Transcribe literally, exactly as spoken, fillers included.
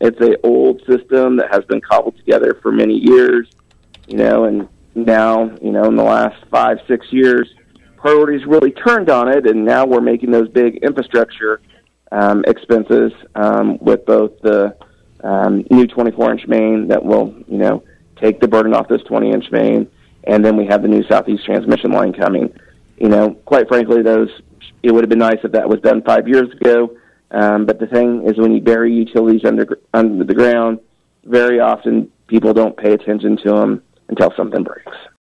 it's a old system that has been cobbled together for many years, you know, and now, you know, in the last five, six years, priorities really turned on it, and now we're making those big infrastructure um, expenses um, with both the um, new twenty-four inch main that will, you know, take the burden off this twenty inch main, and then we have the new Southeast transmission line coming. You know, quite frankly, those it would have been nice if that was done five years ago, um, but the thing is when you bury utilities under, under the ground, very often people don't pay attention to them until something breaks.